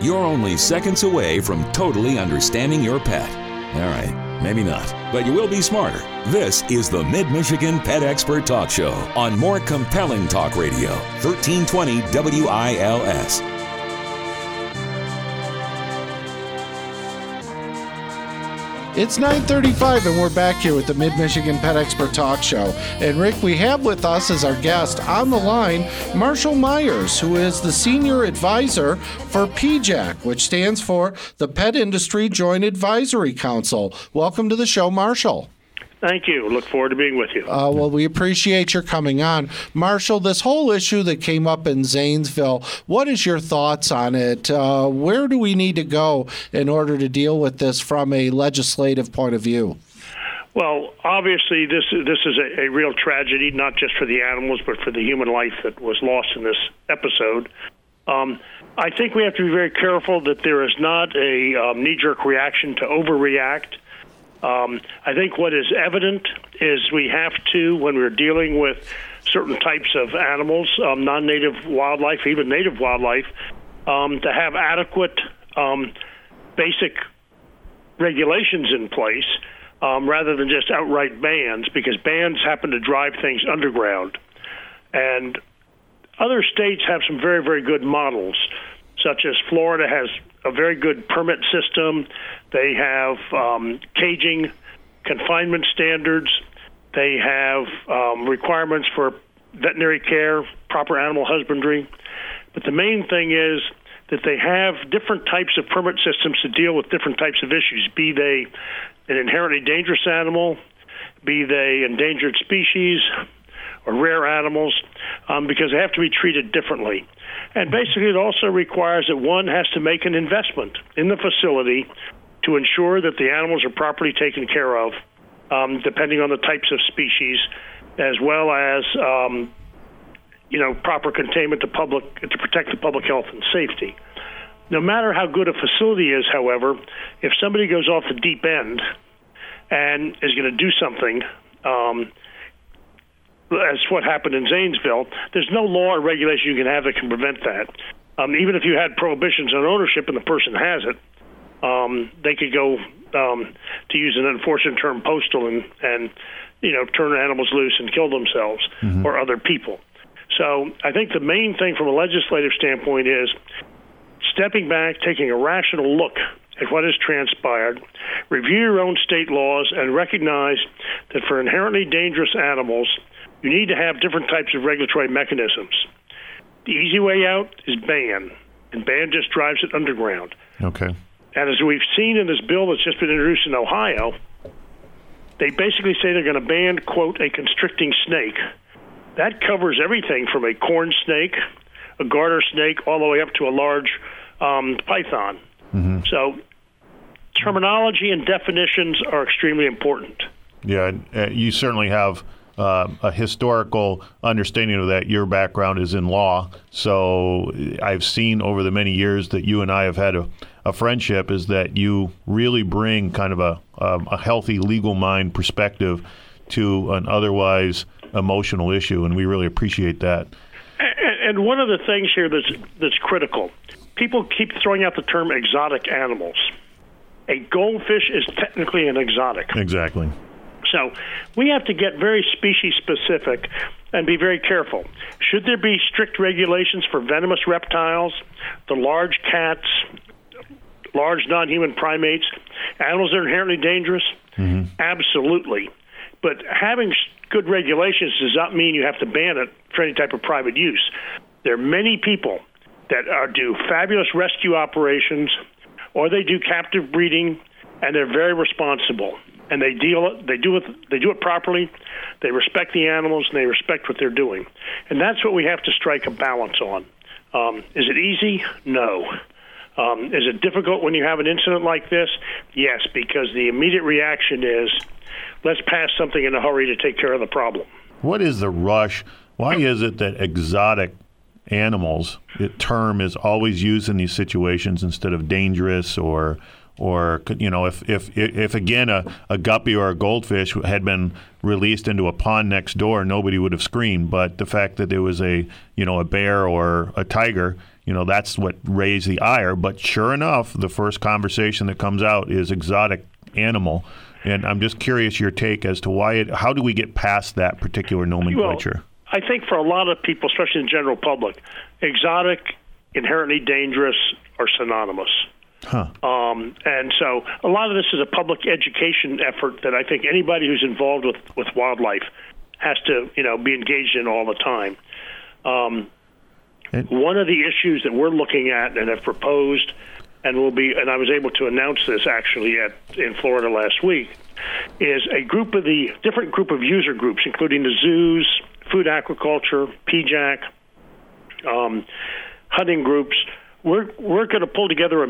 You're only seconds away from totally understanding your pet. All right, maybe not, but you will be smarter. This is the Mid-Michigan Pet Expert Talk Show on More Compelling Talk Radio, 1320 WILS. It's 9:35 and we're back here with the Mid-Michigan Pet Expert Talk Show. And Rick, we have with us as our guest on the line, Marshall Myers, who is the Senior Advisor for PJAC, which stands for the Pet Industry Joint Advisory Council. Welcome to the show, Marshall. Thank you. Look forward to being with you. Well, we appreciate your coming on. Marshall, this whole issue that came up in Zanesville, what is your thoughts on it? Where do we need to go in order to deal with this from a legislative point of view? Well, obviously, this is a real tragedy, not just for the animals, but for the human life that was lost in this episode. I think we have to be very careful that there is not a knee-jerk reaction to overreact. I think what is evident is we have to, when we're dealing with certain types of animals, non-native wildlife, even native wildlife, to have adequate basic regulations in place rather than just outright bans, because bans happen to drive things underground. And other states have some very, very good models, such as Florida has a very good permit system. They have caging, confinement standards. They have requirements for veterinary care, proper animal husbandry. But the main thing is that they have different types of permit systems to deal with different types of issues, be they an inherently dangerous animal, be they endangered species or rare animals, because they have to be treated differently. And basically it also requires that one has to make an investment in the facility to ensure that the animals are properly taken care of, depending on the types of species, as well as proper containment to protect the public health and safety. No matter how good a facility is, however, if somebody goes off the deep end and is going to do something, as what happened in Zanesville, there's no law or regulation you can have that can prevent that. Even if you had prohibitions on ownership and the person has it, they could go, to use an unfortunate term, postal and turn animals loose and kill themselves or other people. So I think the main thing from a legislative standpoint is stepping back, taking a rational look at what has transpired, review your own state laws, and recognize that for inherently dangerous animals, you need to have different types of regulatory mechanisms. The easy way out is ban, and ban just drives it underground. Okay. And as we've seen in this bill that's just been introduced in Ohio, they basically say they're going to ban, quote, a constricting snake. That covers everything from a corn snake, a garter snake, all the way up to a large python. So terminology and definitions are extremely important. Yeah, you certainly have a historical understanding of that. Your background is in law, so I've seen over the many years that you and I have had a friendship is that you really bring kind of a healthy legal mind perspective to an otherwise emotional issue, and we really appreciate that. And one of the things here that's critical, people keep throwing out the term exotic animals. A goldfish is technically an exotic. Exactly. So we have to get very species specific and be very careful. Should there be strict regulations for venomous reptiles, the large cats, large non-human primates, animals that are inherently dangerous? Absolutely. But having good regulations does not mean you have to ban it for any type of private use. There are many people that do fabulous rescue operations, or they do captive breeding, and they're very responsible. And they do it properly. They respect the animals, and they respect what they're doing. And that's what we have to strike a balance on. Is it easy? No. Is it difficult when you have an incident like this? Yes, because the immediate reaction is, let's pass something in a hurry to take care of the problem. What is the rush? Why is it that exotic animals, the term is always used in these situations instead of dangerous or or if again a guppy or a goldfish had been released into a pond next door, nobody would have screamed. But the fact that there was a bear or a tiger, that's what raised the ire. But sure enough, the first conversation that comes out is exotic animal. And I'm just curious your take as to how do we get past that particular nomenclature? Well, I think for a lot of people, especially in the general public, exotic, inherently dangerous are synonymous. Huh. And so a lot of this is a public education effort that I think anybody who's involved with wildlife has to, be engaged in all the time. One of the issues that we're looking at and have proposed and I was able to announce this actually in Florida last week, is different group of user groups, including the zoos, food aquaculture, PJAC, hunting groups. We're going to pull together a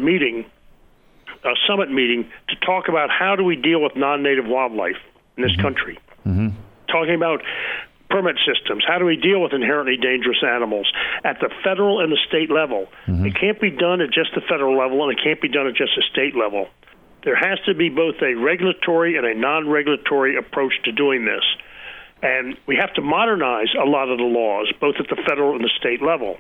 summit meeting, to talk about how do we deal with non-native wildlife in this country. Mm-hmm. Talking about permit systems. How do we deal with inherently dangerous animals at the federal and the state level? Mm-hmm. It can't be done at just the federal level, and it can't be done at just the state level. There has to be both a regulatory and a non-regulatory approach to doing this. And we have to modernize a lot of the laws, both at the federal and the state level.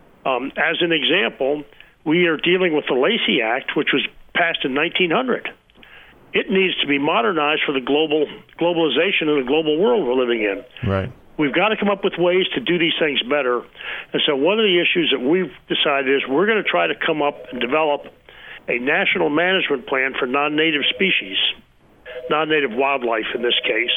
As an example, we are dealing with the Lacey Act, which was passed in 1900. It needs to be modernized for the globalization of the global world we're living in. Right. We've got to come up with ways to do these things better. And so one of the issues that we've decided is we're going to try to come up and develop a national management plan for non-native species, non-native wildlife in this case.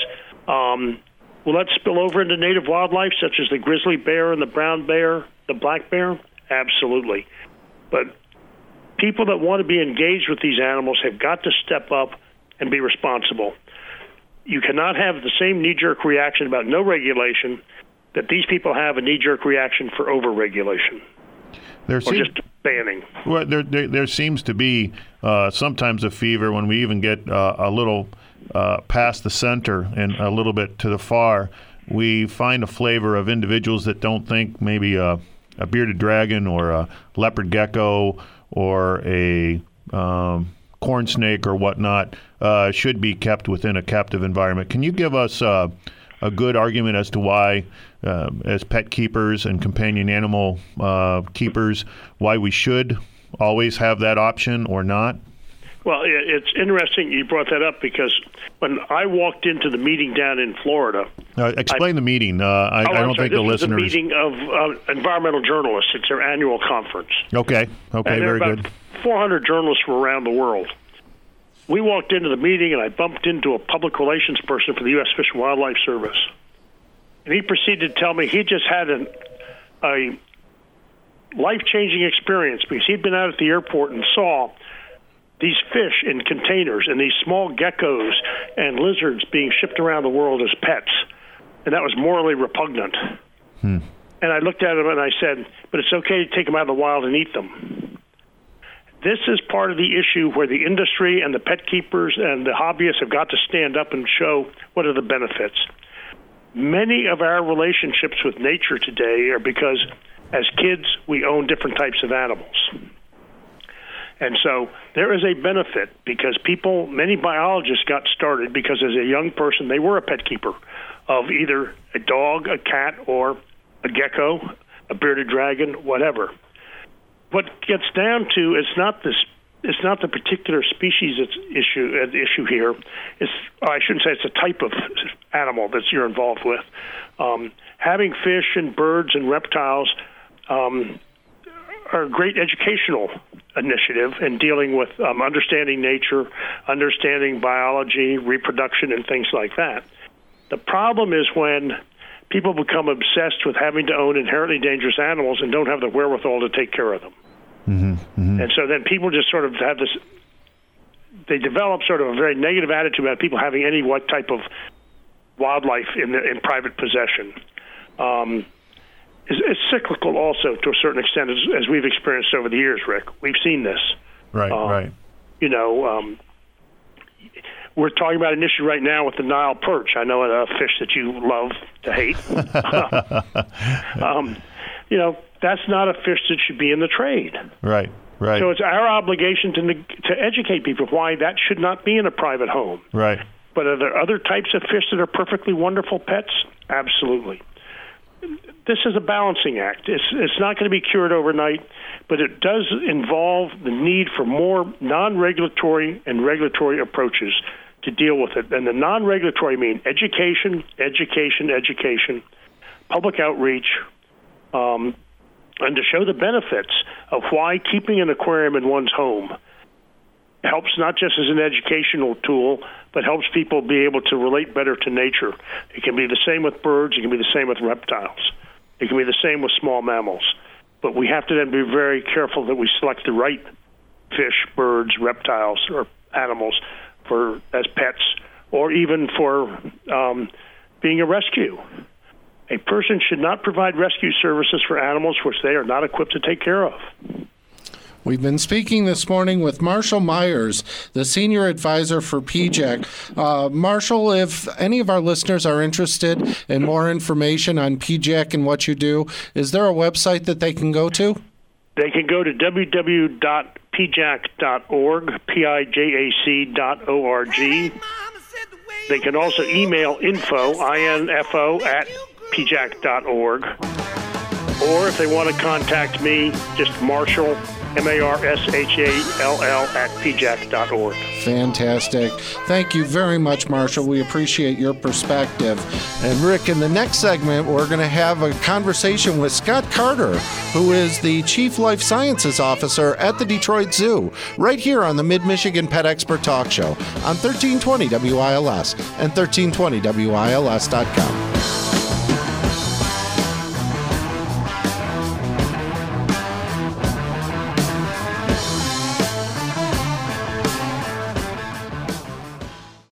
Will that spill over into native wildlife, such as the grizzly bear and the brown bear, the black bear? Absolutely. But people that want to be engaged with these animals have got to step up and be responsible. You cannot have the same knee-jerk reaction about no regulation that these people have a knee-jerk reaction for over-regulation or just banning. Well, there seems to be sometimes a fever when we even get a little past the center and a little bit to the far. We find a flavor of individuals that don't think maybe a bearded dragon or a leopard gecko or a corn snake or whatnot should be kept within a captive environment. Can you give us a good argument as to why, as pet keepers and companion animal keepers, why we should always have that option or not? Well, it's interesting you brought that up, because when I walked into the meeting down in Florida... explain the meeting. I don't think the listeners... This is a meeting of environmental journalists. It's their annual conference. Okay, very good. 400 journalists from around the world. We walked into the meeting, and I bumped into a public relations person for the U.S. Fish and Wildlife Service. And he proceeded to tell me he just had a life-changing experience, because he'd been out at the airport and saw these fish in containers and these small geckos and lizards being shipped around the world as pets. And that was morally repugnant. And I looked at him and I said, but it's okay to take them out of the wild and eat them. This is part of the issue where the industry and the pet keepers and the hobbyists have got to stand up and show what are the benefits. Many of our relationships with nature today are because as kids we own different types of animals. And so there is a benefit, because many biologists got started because as a young person they were a pet keeper of either a dog, a cat, or a gecko, a bearded dragon, whatever. What gets down to it's not the particular species that's issue here. I shouldn't say it's a type of animal that you're involved with. Having fish and birds and reptiles are a great educational initiative in dealing with understanding nature, understanding biology, reproduction, and things like that. The problem is when people become obsessed with having to own inherently dangerous animals and don't have the wherewithal to take care of them. Mm-hmm, mm-hmm. And so then people just sort of have this, they develop sort of a very negative attitude about people having any what type of wildlife in private possession. It's cyclical also to a certain extent, as we've experienced over the years, Rick. We've seen this. Right. We're talking about an issue right now with the Nile perch. I know a fish that you love to hate. Right. That's not a fish that should be in the trade. Right. Right. So it's our obligation to educate people why that should not be in a private home. Right. But are there other types of fish that are perfectly wonderful pets? Absolutely. This is a balancing act. It's not going to be cured overnight, but it does involve the need for more non-regulatory and regulatory approaches to deal with it. And the non-regulatory mean education, public outreach, and to show the benefits of why keeping an aquarium in one's home helps not just as an educational tool, but helps people be able to relate better to nature. It can be the same with birds. It can be the same with reptiles. It can be the same with small mammals. But we have to then be very careful that we select the right fish, birds, reptiles, or animals as pets, or even for being a rescue. A person should not provide rescue services for animals which they are not equipped to take care of. We've been speaking this morning with Marshall Myers, the Senior Advisor for PJAC. Marshall, if any of our listeners are interested in more information on PJAC and what you do, is there a website that they can go to? They can go to www.pjac.org, PIJAC.org. They can also email info at pjac.org. Or if they want to contact me, just Marshall, MARSHALL at pjac.org. Fantastic. Thank you very much, Marshall. We appreciate your perspective. And Rick, in the next segment, we're going to have a conversation with Scott Carter, who is the Chief Life Sciences Officer at the Detroit Zoo, right here on the Mid-Michigan Pet Expert Talk Show on 1320 WILS and 1320WILS.com.